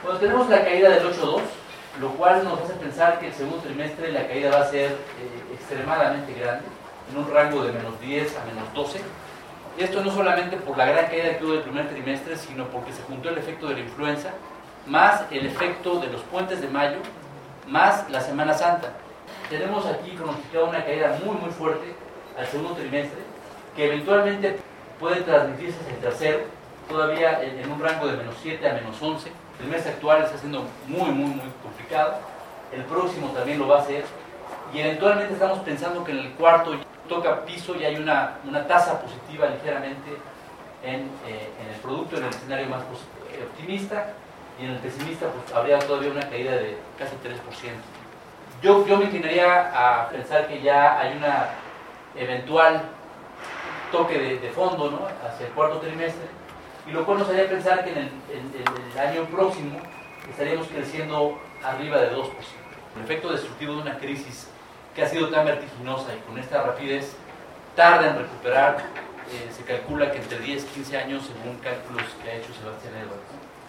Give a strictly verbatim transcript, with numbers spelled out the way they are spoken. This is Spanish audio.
Bueno, tenemos la caída del ocho punto dos, lo cual nos hace pensar que el segundo trimestre la caída va a ser eh, extremadamente grande, en un rango de menos diez a menos doce. Y esto no solamente por la gran caída que hubo del primer trimestre, sino porque se juntó el efecto de la influenza, más el efecto de los puentes de mayo, más la Semana Santa. Tenemos aquí pronosticada una caída muy muy fuerte al segundo trimestre, que eventualmente puede transmitirse hacia el tercero, todavía en, en un rango de menos siete a menos once. El trimestre actual está siendo muy muy muy complicado, el próximo también lo va a hacer, y eventualmente estamos pensando que en el cuarto toca piso y hay una, una tasa positiva ligeramente en, eh, en el producto, en el escenario más optimista, y en el pesimista pues habría todavía una caída de casi tres por ciento. Yo, yo me inclinaría a pensar que ya hay una eventual toque de, de fondo, ¿no?, hacia el cuarto trimestre, y lo cual nos haría pensar que en el, en, en el año próximo estaríamos creciendo arriba de dos por ciento. El efecto destructivo de una crisis que ha sido tan vertiginosa y con esta rapidez tarda en recuperar, eh, se calcula que entre diez y quince años, según cálculos que ha hecho Sebastián Edwards.